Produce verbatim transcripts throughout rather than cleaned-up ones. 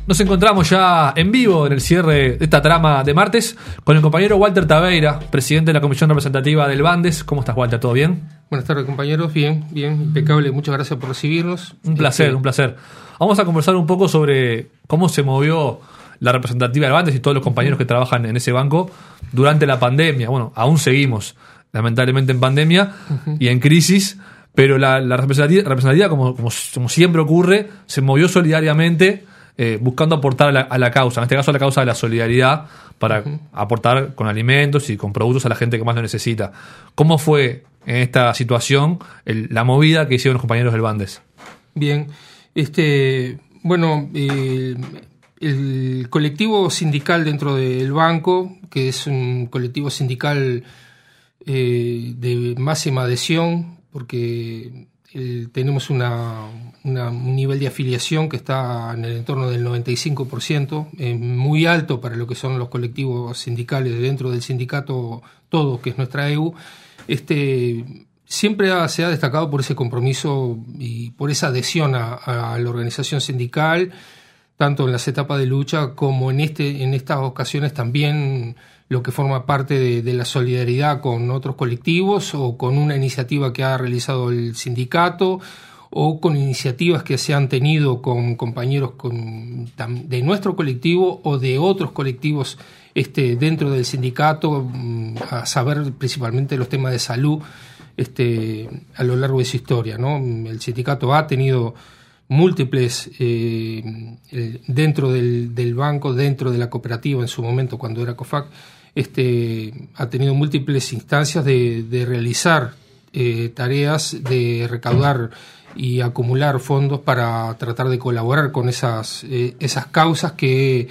Nos encontramos ya en vivo en el cierre de esta trama de martes con el compañero Walter Taveira, presidente de la Comisión Representativa del Bandes. ¿Cómo estás, Walter? ¿Todo bien? Buenas tardes, compañeros. Bien, bien, impecable. Muchas gracias por recibirnos. Un placer, este... un placer. Vamos a conversar un poco sobre cómo se movió la representativa del Bandes y todos los compañeros que trabajan en ese banco durante la pandemia. Bueno, aún seguimos, lamentablemente, en pandemia uh-huh. y en crisis, pero la, la representativa, representativa como, como, como siempre ocurre, se movió solidariamente, Eh, buscando aportar a la, a la causa, en este caso a la causa de la solidaridad, para uh-huh. aportar con alimentos y con productos a la gente que más lo necesita. ¿Cómo fue en esta situación el, la movida que hicieron los compañeros del Bandes? Bien, este, bueno, eh, el colectivo sindical dentro del banco, que es un colectivo sindical eh, de máxima adhesión, porque eh, tenemos una Una, un nivel de afiliación que está en el entorno del noventa y cinco por ciento, eh, muy alto para lo que son los colectivos sindicales dentro del sindicato todo, que es nuestra E U. Este, siempre ha, se ha destacado por ese compromiso y por esa adhesión a, a la organización sindical, tanto en las etapas de lucha como en, este, en estas ocasiones también lo que forma parte de, de la solidaridad con otros colectivos o con una iniciativa que ha realizado el sindicato, o con iniciativas que se han tenido con compañeros con, de nuestro colectivo o de otros colectivos este, dentro del sindicato, a saber principalmente los temas de salud este, a lo largo de su historia, ¿no? El sindicato ha tenido múltiples, eh, dentro del, del banco, dentro de la cooperativa en su momento cuando era COFAC, este, ha tenido múltiples instancias de, de realizar eh, tareas, de recaudar y acumular fondos para tratar de colaborar con esas eh, esas causas que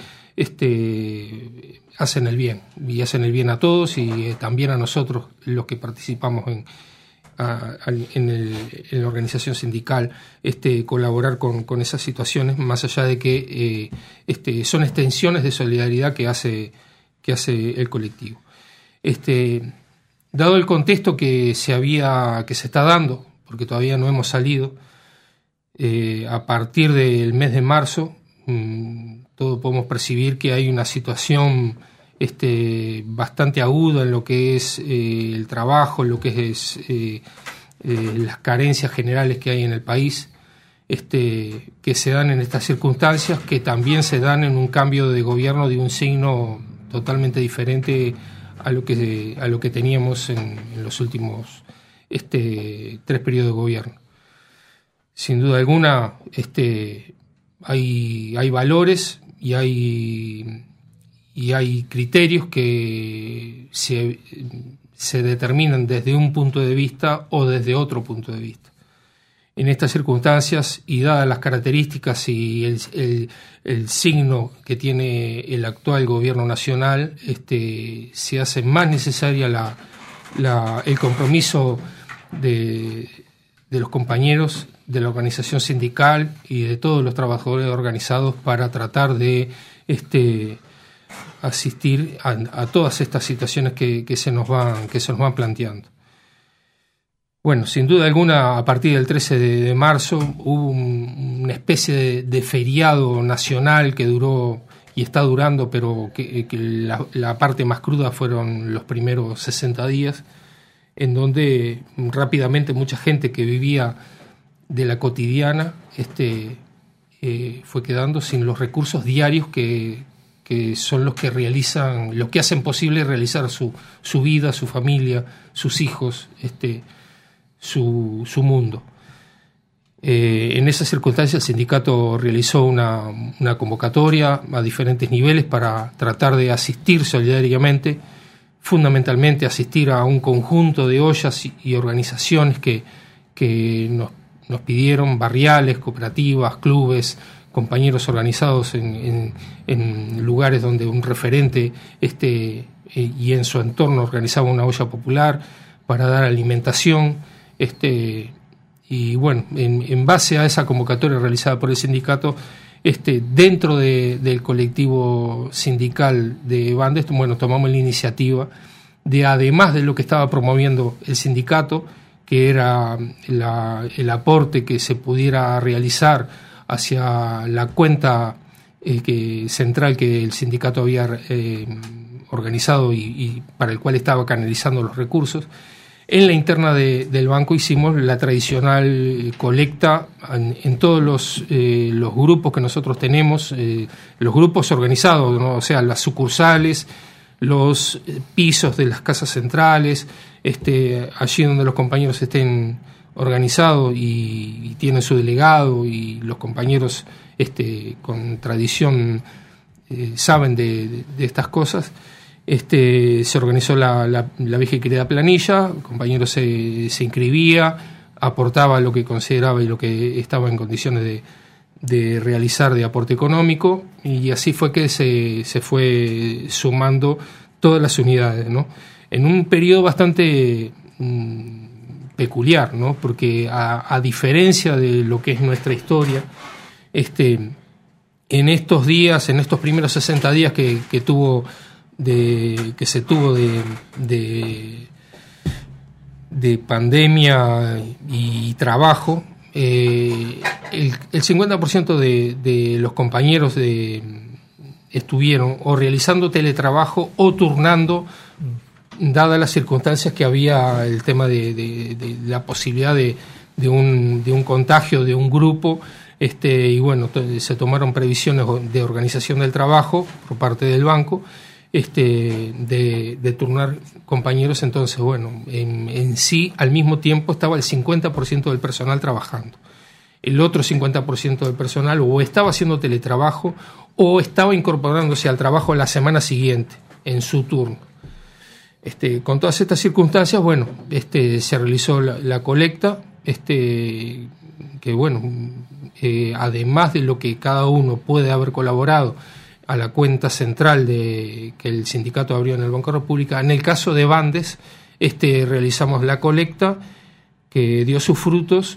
este hacen el bien y hacen el bien a todos y eh, también a nosotros los que participamos en a, a, en, el, en la organización sindical, este colaborar con, con esas situaciones, más allá de que eh, este son extensiones de solidaridad que hace que hace el colectivo. Este dado el contexto que se había que se está dando, porque todavía no hemos salido, eh, a partir del mes de marzo, mmm, todos podemos percibir que hay una situación este, bastante aguda en lo que es eh, el trabajo, en lo que es eh, eh, las carencias generales que hay en el país, este, que se dan en estas circunstancias, que también se dan en un cambio de gobierno de un signo totalmente diferente a lo que, a lo que teníamos en, en los últimos Este, tres periodos de gobierno. Sin duda alguna, este, hay, hay valores y hay, y hay criterios que se, se determinan desde un punto de vista o desde otro punto de vista. En estas circunstancias, y dadas las características y el, el, el signo que tiene el actual gobierno nacional, este, se hace más necesaria la, la, el compromiso De, de los compañeros de la organización sindical y de todos los trabajadores organizados para tratar de este, asistir a, a todas estas situaciones que, que, se nos van, que se nos van planteando. Bueno, sin duda alguna, a partir del trece de marzo hubo un, una especie de, de feriado nacional que duró y está durando, pero que, que la, la parte más cruda fueron los primeros sesenta días, en donde rápidamente mucha gente que vivía de la cotidiana este, eh, fue quedando sin los recursos diarios que, que son los que realizan, los que hacen posible realizar su, su vida, su familia, sus hijos, este, su, su mundo. Eh, en esas circunstancias el sindicato realizó una, una convocatoria a diferentes niveles para tratar de asistir solidariamente, fundamentalmente asistir a un conjunto de ollas y, y organizaciones que, que nos, nos pidieron, barriales, cooperativas, clubes, compañeros organizados en, en, en lugares donde un referente este, eh, y en su entorno organizaba una olla popular para dar alimentación. Este, y bueno, en, en base a esa convocatoria realizada por el sindicato, Este, dentro de, del colectivo sindical de Bandes, bueno, tomamos la iniciativa de, además de lo que estaba promoviendo el sindicato, que era la, el aporte que se pudiera realizar hacia la cuenta eh, que, central que el sindicato había eh, organizado y, y para el cual estaba canalizando los recursos. En la interna de, del banco hicimos la tradicional colecta en, en todos los, eh, los grupos que nosotros tenemos, eh, los grupos organizados, ¿no? O sea, las sucursales, los pisos de las casas centrales, este, allí donde los compañeros estén organizados y, y tienen su delegado y los compañeros este, con tradición eh, saben de, de, de estas cosas. Este, se organizó la, la, la vieja y querida planilla, el compañero se, se inscribía, aportaba lo que consideraba y lo que estaba en condiciones de, de realizar de aporte económico, y así fue que se, se fue sumando todas las unidades, ¿no? En un periodo bastante mmm, peculiar, ¿no? Porque a, a diferencia de lo que es nuestra historia, este, en estos días, en estos primeros sesenta días que, que tuvo de que se tuvo de, de, de pandemia y trabajo, eh, el, el cincuenta por ciento de, de los compañeros de, estuvieron o realizando teletrabajo o turnando, dadas las circunstancias que había el tema de, de, de la posibilidad de, de, un, de un contagio de un grupo. Este, y bueno, se tomaron previsiones de organización del trabajo por parte del banco, Este, de, de turnar compañeros. Entonces, bueno, en, en sí, al mismo tiempo estaba el cincuenta por ciento del personal trabajando. El otro cincuenta por ciento del personal o estaba haciendo teletrabajo o estaba incorporándose al trabajo la semana siguiente, en su turno. Este, con todas estas circunstancias, bueno, este, se realizó la, la colecta, este, que bueno, eh, además de lo que cada uno puede haber colaborado a la cuenta central de que el sindicato abrió en el Banco República. En el caso de Bandes, este, realizamos la colecta que dio sus frutos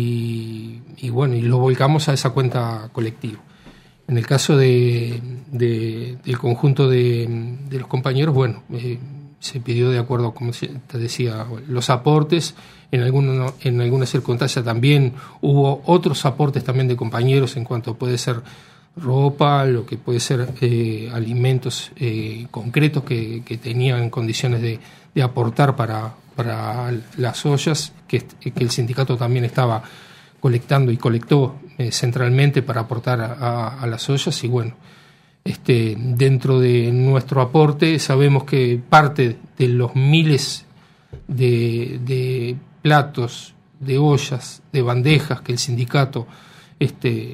y, y bueno, y lo volcamos a esa cuenta colectiva. En el caso de, de, del conjunto de, de los compañeros, bueno, eh, se pidió de acuerdo, como te decía, los aportes. En alguna, en alguna circunstancia también hubo otros aportes también de compañeros en cuanto puede ser ropa, lo que puede ser eh, alimentos eh, concretos que, que tenían condiciones de, de aportar para, para las ollas, que, que el sindicato también estaba colectando y colectó eh, centralmente para aportar a, a, a las ollas. Y bueno, este, dentro de nuestro aporte sabemos que parte de los miles de, de platos, de ollas, de bandejas que el sindicato este,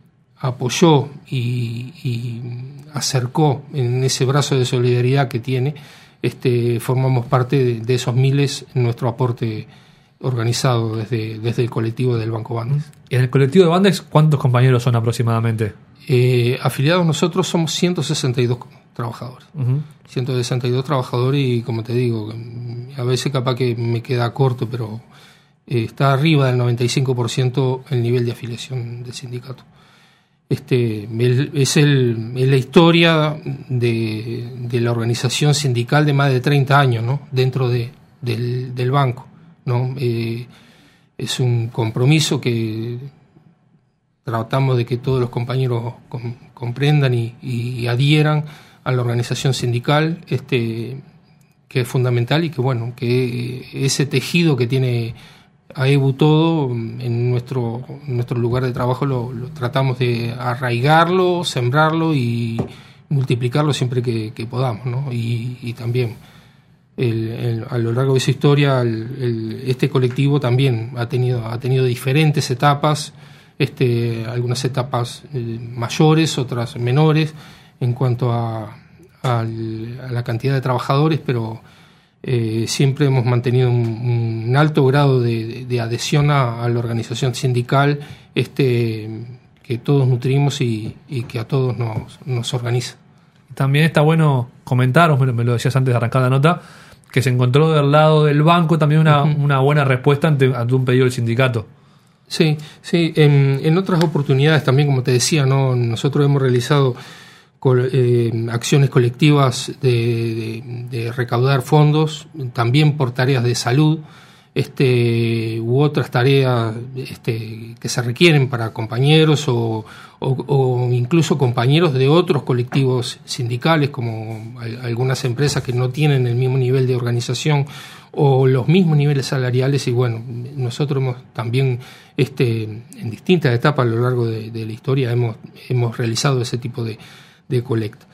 apoyó y, y acercó en ese brazo de solidaridad que tiene, este, formamos parte de, de esos miles en nuestro aporte organizado desde, desde el colectivo del Banco Bandes. ¿Y en el colectivo de Bandes cuántos compañeros son aproximadamente? Eh, afiliados nosotros somos ciento sesenta y dos trabajadores. Uh-huh. ciento sesenta y dos trabajadores y como te digo, a veces capaz que me queda corto, pero eh, está arriba del noventa y cinco por ciento el nivel de afiliación del sindicato. Este, el, es, el, es la historia de, de la organización sindical de más de treinta años, ¿no? Dentro de, del, del banco, ¿no? Eh, es un compromiso que tratamos de que todos los compañeros com, comprendan y, y adhieran a la organización sindical, este, que es fundamental y que bueno, que ese tejido que tiene A E B U todo, en nuestro, en nuestro lugar de trabajo lo, lo tratamos de arraigarlo, sembrarlo y multiplicarlo siempre que, que podamos, ¿no? Y, y también el, el, a lo largo de su historia el, el, este colectivo también ha tenido, ha tenido diferentes etapas, este, algunas etapas eh, mayores, otras menores en cuanto a, a, a la cantidad de trabajadores, pero Eh, siempre hemos mantenido un, un alto grado de, de, de adhesión a, a la organización sindical, este, que todos nutrimos y, y que a todos nos, nos organiza. También está bueno comentaros, me lo, me lo decías antes de arrancar la nota, que se encontró del lado del banco también una, uh-huh. una buena respuesta ante, ante un pedido del sindicato. Sí, sí. En, en otras oportunidades también, como te decía, ¿no? Nosotros hemos realizado Eh, acciones colectivas de, de, de recaudar fondos, también por tareas de salud, este, u otras tareas este, que se requieren para compañeros o, o, o incluso compañeros de otros colectivos sindicales, como algunas empresas que no tienen el mismo nivel de organización o los mismos niveles salariales. Y bueno, nosotros hemos también este, en distintas etapas a lo largo de, de la historia hemos, hemos realizado ese tipo de, de colecta.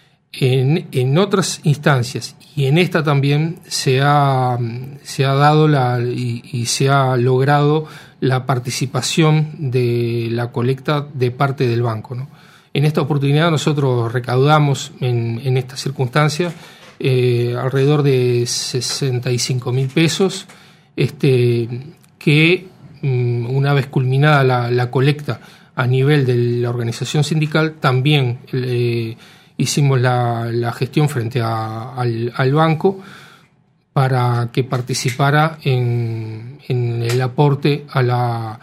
En, en otras instancias y en esta también se ha, se ha dado la, y, y se ha logrado la participación de la colecta de parte del banco, ¿no? En esta oportunidad nosotros recaudamos en, en estas circunstancias eh, alrededor de sesenta y cinco mil pesos, este, que um, una vez culminada la, la colecta a nivel de la organización sindical, también eh, hicimos la, la gestión frente a, al, al banco para que participara en, en el aporte a la,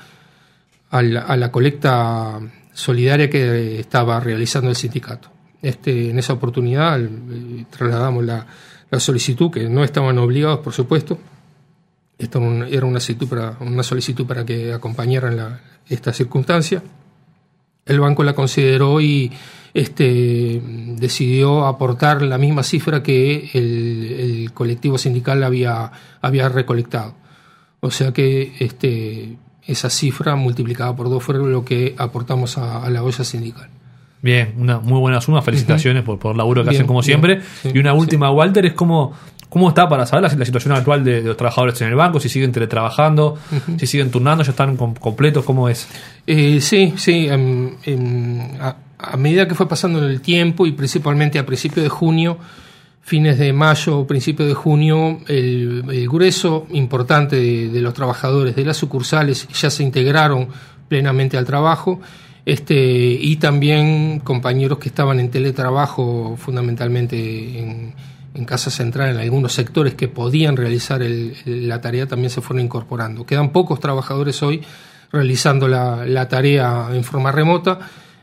a la, a la colecta solidaria que estaba realizando el sindicato. Este, en esa oportunidad eh, trasladamos la, la solicitud, que no estaban obligados, por supuesto. Esto era una solicitud para, una solicitud para que acompañaran la, esta circunstancia. El banco la consideró y este, decidió aportar la misma cifra que el, el colectivo sindical había, había recolectado. O sea que este, esa cifra multiplicada por dos fue lo que aportamos a, a la olla sindical. Bien, una muy buena suma. Felicitaciones uh-huh. por, por el laburo que bien, hacen como siempre. Bien, sí, y una última, sí. Walter, es cómo, cómo está para saber la, la situación actual de, de los trabajadores en el banco, si siguen teletrabajando, uh-huh. si siguen turnando, ya están com- completos, ¿cómo es? Eh, sí, sí. Um, um, a, a medida que fue pasando el tiempo y principalmente a principios de junio, fines de mayo o principios de junio, el, el grueso importante de, de los trabajadores de las sucursales ya se integraron plenamente al trabajo. Este, y también compañeros que estaban en teletrabajo, fundamentalmente en, en Casa Central, en algunos sectores que podían realizar el, la tarea, también se fueron incorporando. Quedan pocos trabajadores hoy realizando la, la tarea en forma remota,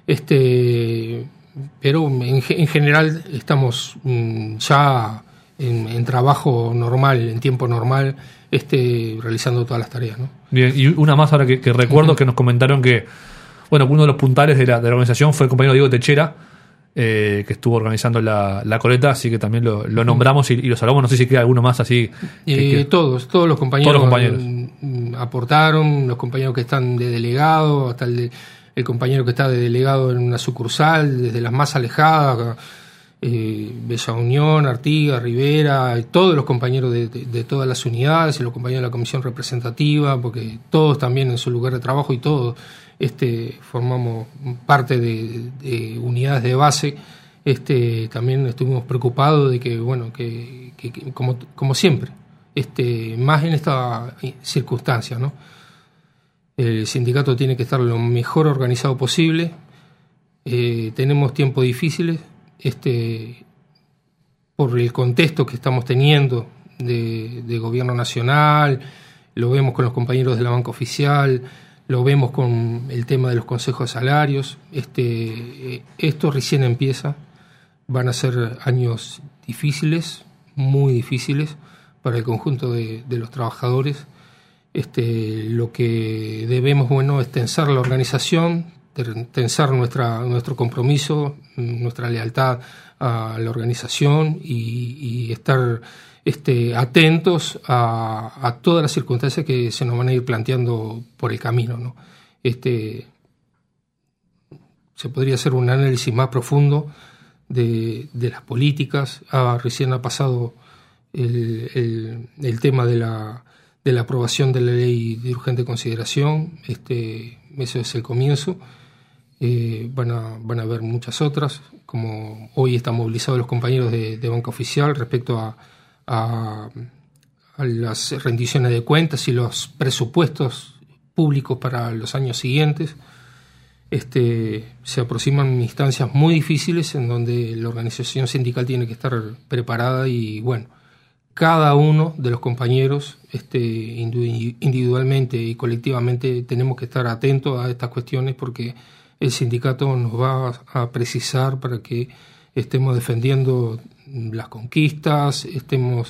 este, pero en, en general estamos mm, ya en, en trabajo normal, en tiempo normal, este, realizando todas las tareas, ¿no? Bien, y una más ahora que, que recuerdo, uh-huh. que nos comentaron que bueno, uno de los puntales de la, de la organización fue el compañero Diego Techera, eh, que estuvo organizando la, la coleta, así que también lo, lo nombramos y, y los hablamos. No sé si queda alguno más así. Que, eh, que, todos, todos los compañeros, todos los compañeros aportaron, los compañeros que están de delegado, hasta el, de, el compañero que está de delegado en una sucursal, desde las más alejadas, eh, Bella Unión, Artigas, Rivera, todos los compañeros de, de, de todas las unidades y los compañeros de la comisión representativa, porque todos también en su lugar de trabajo y todos Este, formamos parte de, de unidades de base. Este, también estuvimos preocupados de que, bueno, que, que, que como, como siempre, este, más en esta circunstancia, ¿no? El sindicato tiene que estar lo mejor organizado posible. Eh, tenemos tiempos difíciles, este, por el contexto que estamos teniendo de, de gobierno nacional, lo vemos con los compañeros de la banca oficial. Lo vemos con el tema de los consejos de salarios. Este, esto recién empieza. Van a ser años difíciles, muy difíciles para el conjunto de, de los trabajadores. Este, lo que debemos, bueno, es tensar la organización, tensar nuestra, nuestro compromiso, nuestra lealtad a la organización y, y estar Este, atentos a, a todas las circunstancias que se nos van a ir planteando por el camino, ¿no? Este, se podría hacer un análisis más profundo de, de las políticas. Ah, recién ha pasado el, el, el tema de la, de la aprobación de la ley de urgente consideración. Este, eso es el comienzo. Eh, van a, van a haber muchas otras, como hoy están movilizados los compañeros de, de banca oficial respecto a A, a las rendiciones de cuentas y los presupuestos públicos para los años siguientes. Este, se aproximan instancias muy difíciles en donde la organización sindical tiene que estar preparada y, bueno, cada uno de los compañeros este, individualmente y colectivamente tenemos que estar atentos a estas cuestiones porque el sindicato nos va a precisar para que estemos defendiendo las conquistas, estemos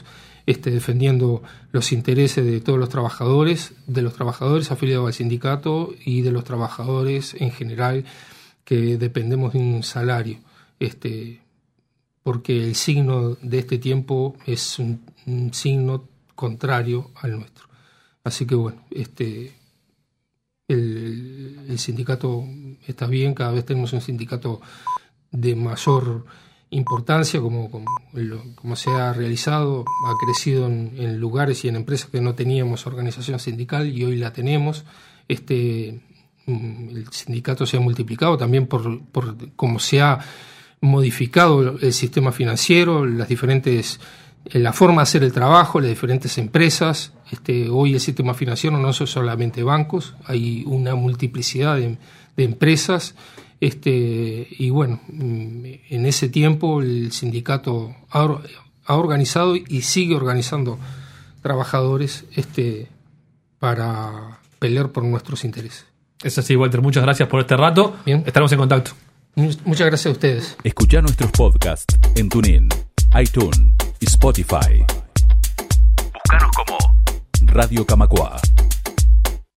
este, defendiendo los intereses de todos los trabajadores, de los trabajadores afiliados al sindicato y de los trabajadores en general que dependemos de un salario, este, porque el signo de este tiempo es un, un signo contrario al nuestro. Así que bueno, este, el, el sindicato está bien, cada vez tenemos un sindicato de mayor importancia, como, como, como se ha realizado, ha crecido en, en lugares y en empresas que no teníamos organización sindical y hoy la tenemos. Este, el sindicato se ha multiplicado también por, por cómo se ha modificado el sistema financiero, las diferentes, la forma de hacer el trabajo, las diferentes empresas. Este, hoy el sistema financiero no son solamente bancos, hay una multiplicidad de, de empresas. Este, y bueno, en ese tiempo el sindicato ha, ha organizado y sigue organizando trabajadores este, para pelear por nuestros intereses. Es así, Walter, muchas gracias por este rato. Bien. Estaremos en contacto. Muchas gracias a ustedes. Escuchá nuestros podcasts en TuneIn, iTunes y Spotify. Búscanos como Radio Camacuá.